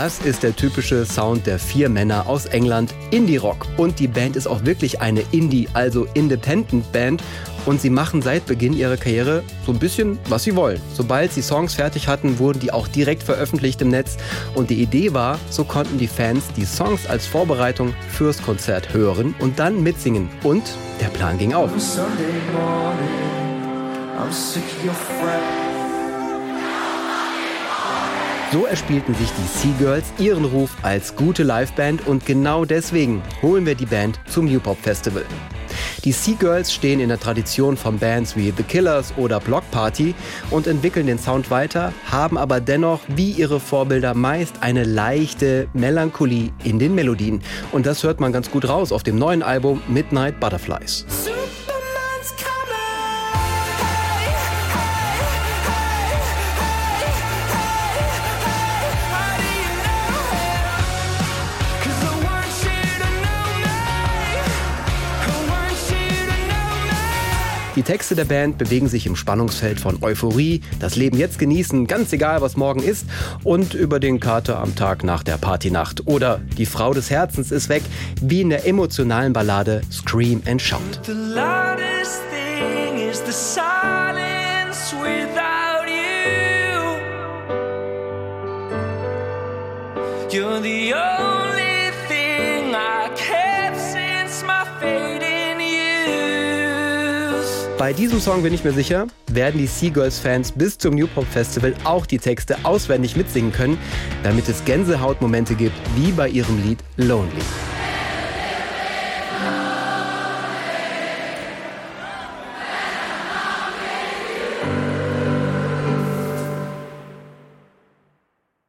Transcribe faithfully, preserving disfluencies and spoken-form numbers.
Das ist der typische Sound der vier Männer aus England, Indie-Rock. Und die Band ist auch wirklich eine Indie, also Independent-Band. Und sie machen seit Beginn ihrer Karriere so ein bisschen, was sie wollen. Sobald sie Songs fertig hatten, wurden die auch direkt veröffentlicht im Netz. Und die Idee war, so konnten die Fans die Songs als Vorbereitung fürs Konzert hören und dann mitsingen. Und der Plan ging auf. So erspielten sich die Seagirls ihren Ruf als gute Liveband und genau deswegen holen wir die Band zum Newpop Festival. Die Seagirls stehen in der Tradition von Bands wie The Killers oder Bloc Party und entwickeln den Sound weiter, haben aber dennoch wie ihre Vorbilder meist eine leichte Melancholie in den Melodien. Und das hört man ganz gut raus auf dem neuen Album Midnight Butterflies. Die Texte der Band bewegen sich im Spannungsfeld von Euphorie, das Leben jetzt genießen, ganz egal was morgen ist, und über den Kater am Tag nach der Partynacht. Oder die Frau des Herzens ist weg, wie in der emotionalen Ballade Scream and Shout. The loudest thing is the silence without you. You're the only thing I kept since my fate in you. Bei diesem Song bin ich mir sicher, werden die Seagirls-Fans bis zum Newpop Festival auch die Texte auswendig mitsingen können, damit es Gänsehautmomente gibt, wie bei ihrem Lied Lonely.